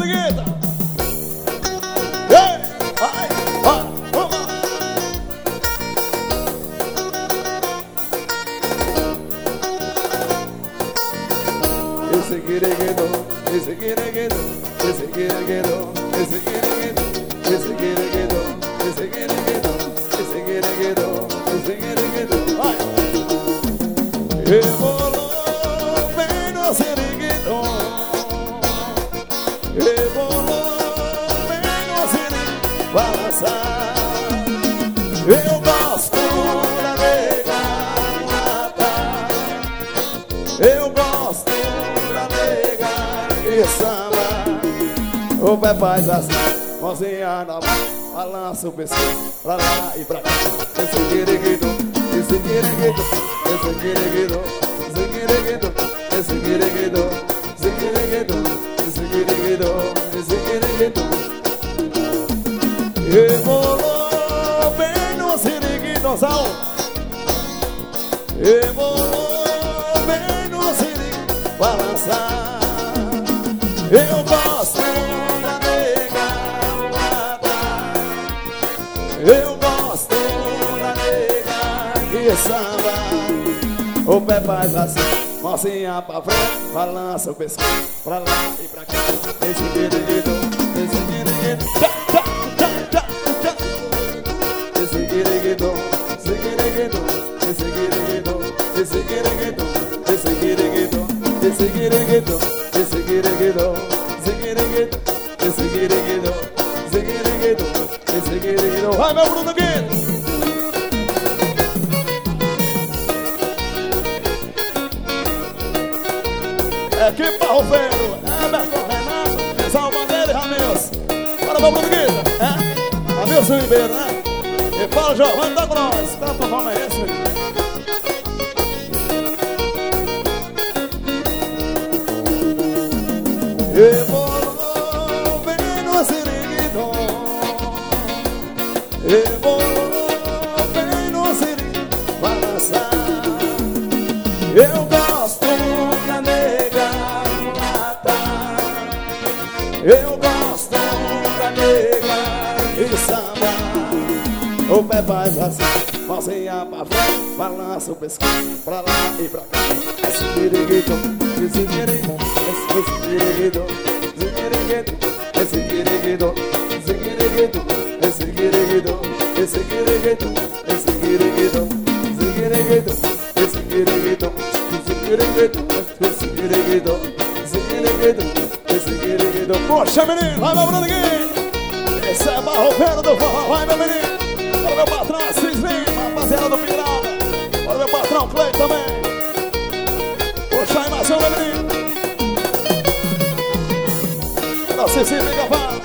Brigueta. Ei, vai, vamos. Esse guireguedo, esse guireguedo, esse guireguedo, esse guireguedo, esse guireguedo, esse guireguedo, esse guireguedo, esse guireguedo. Vai. Rebolou bem no seringuedo, rebolou bem no seringuedo, balançar. Eu gosto da nega matar, eu gosto da nega que samba. O pé faz assim, mãozinha na mão, balança o pescoço pra lá e pra cá. Esse guireguedo, esse guireguedo, esse guireguedo, esse guireguedo, esse guireguedo, esse guireguedo, esse guireguedo, esse guireguedo. Rebolou bem no siriguidozão, rebolou bem no siriguido, balançar. Eu gosto da nega matar, eu gosto da nega que samba. O pé faz assim, mãozinha pra frente, balança o pescoço pra lá e pra cá. Esse guireguedo, esse guireguedo, tchá, tchá, tchá, tchá, tchá. Esse guireguedo, esse guireguedo, esse guireguedo, esse guireguedo, esse guireguedo, esse guireguedo, esse guireguedo, esse guireguedo, esse guireguedo, esse guireguedo, esse guireguedo. Vai, meu Bruno Guedes! Equipe Barrofeiro, Emerson, Renato, Sal Bandeira e Ramils. Bora, meu Bruno Guedes, Ramils Ribeiro, né? E fala, Giovanni da Gross. Tanto nome é esse, meu? Rebolou bem no siriguido, rebolou bem no siriguido, balançar. Eu gosto da nega matar, eu gosto da nega e samba. O pé faz assim, mãozinha pra frente, balança o pescoço pra lá e pra cá. Esse guireguedo, esse guireguedo, esse guireguedo, esse guireguedo, esse guireguedo, esse guireguedo, esse guireguedo, esse guireguedo, esse guireguedo, esse guireguedo, esse guireguedo, esse guireguedo, esse guireguedo, esse guireguedo. Poxa, menino, vai, meu Bruno Guedes. Esse é Barrofeiro do forró, vai, meu menino. Olha meu patrão, Cislinho, rapaziada do Pinal. Olha meu patrão, Clay também. Poxa, aí, Marcelo, meu menino. Não sei se fica fácil.